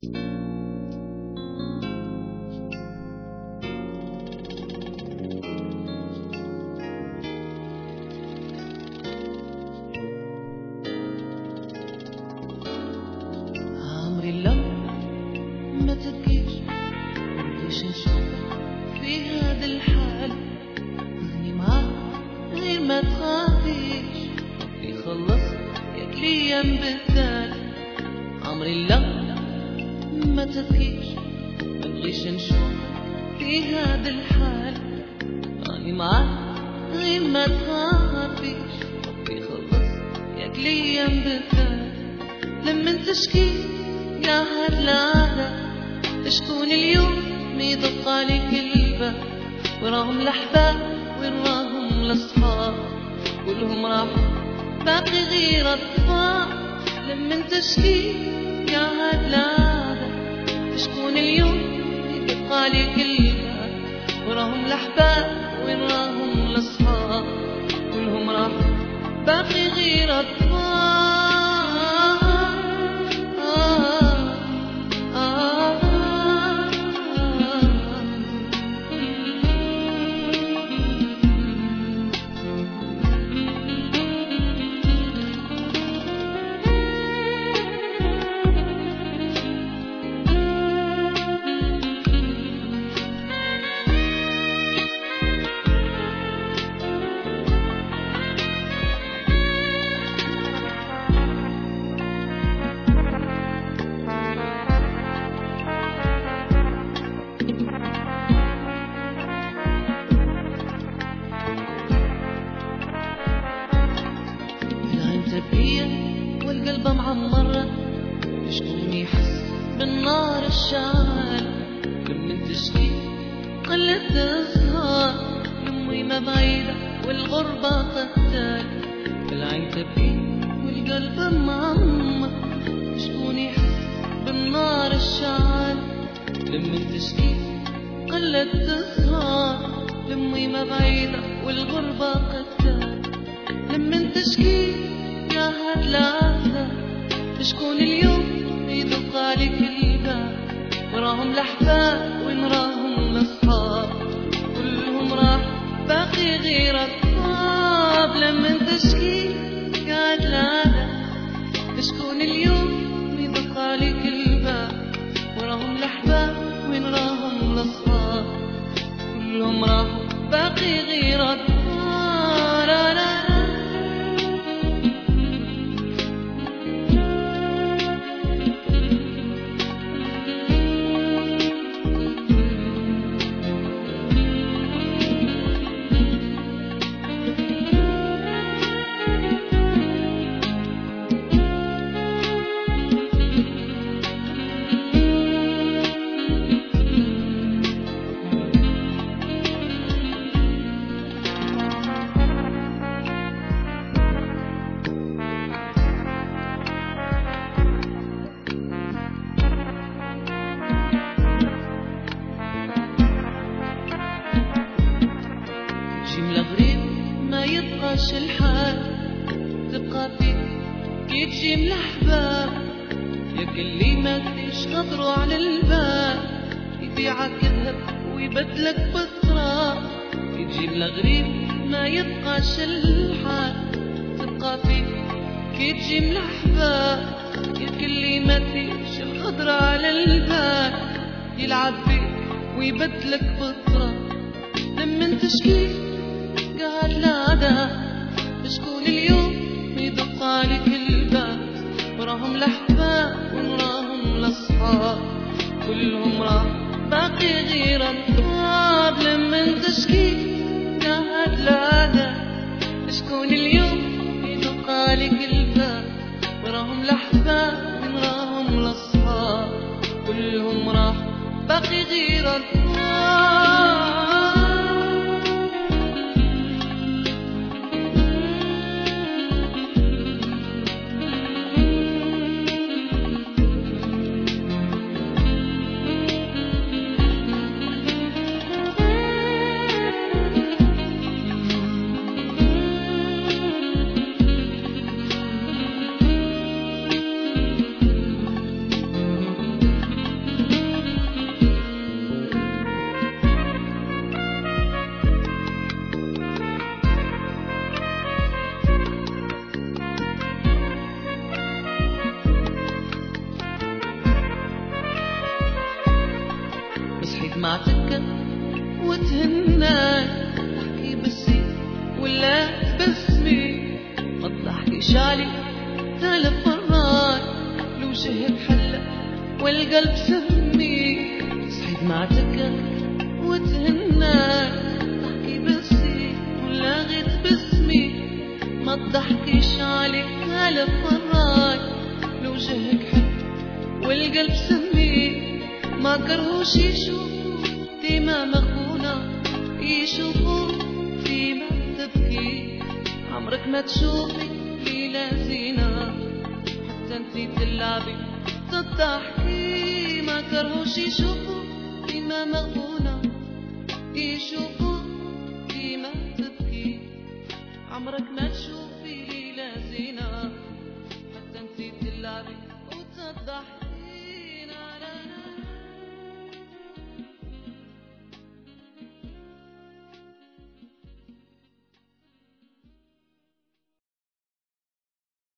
عمري لو ما تبكيش ليش نشوف في هذا الحال، اني معاك غير ما تخافيش يخلص ياك الايام بالتالي. عمري لو ما تبكيش مبغيش نشوف في هذا الحال، اني معاك غير ما تخافيش يخلص ياك الايام بالتالي. لما تشكي يا هاللعنة شكون اليوم يدق عليك الباب، وراهم الأحباب وراهم الأصحاب كلهم راحوا باقي غير الطباع. لما تشكي يا هاللعنة شكون اليوم يدق عليك الباب، وراهم الأحباب وراهم الأصحاب كلهم راحوا باقي غير الطباع. والقلب معمر شكون يحس بالنار الشعل. لما تشكي قلة تسهر يمي ما بعيدة والغربة قتال. العين تبكي والقلب معمر شكون يحس بالنار الشعل. لما تشكي قلة تسهر يمي ما بعيدة والغربة قتال. لما تشكي يا هاللعنة شكون اليوم يدق عليك الباب، وراهم الأحباب وراهم الأصحاب كلهم راح باقي غير الطاب. لما تشكي يا هاللعنة شكون اليوم يدق عليك الباب، وراهم الأحباب وراهم الأصحاب كلهم راح باقي غير الطاب. غريب ما يبقاش الحال، تبقى فيك كي تجي من الأحباب. ياك اللي ما تديش خطرو على الباب يبيعك ذهب ويبدلك بالتراب. كي تجي من الغريب ما يبقاش الحال، تبقى فيك كي تجي من الأحباب. ياك اللي ما تديش الخضرة على الباب يلعب فيك ويبدلك بالتراب. لما تشكي قاعد لادا شكون اليوم يدق عليك الباب، وراهم الأحباب وراهم الأصحاب كلهم راح باقي غير التراب. لما تشكي قاعد لادا شكون اليوم يدق عليك الباب، وراهم الأحباب وراهم الأصحاب كلهم راح باقي غير التراب. صحيت مع تكة وتهناك، تحكي باسمي ولا باسمي، ما تضحكيش علي 1000 مرات، الوجه حلة والقلب سمي. صحيت مع تكة وتهناك، تحكي باسمي ولا غير باسمي، ما تضحكيش علي 1000 مرات، لوجهك حلو والقلب سمي. ما كرهوش يشوفوا ديما مغبونة، يشوفوا فيما تبكي، عمرك ما تشوفي ليلة زينة حتى انتي تلعبي تضحكي. ما كرهوش يشوفوا ديما مغبونة، يشوفوا فيما تبكي، عمرك ما تشوفي ليلة زينة حتى انتي تلعبي وتضحكي.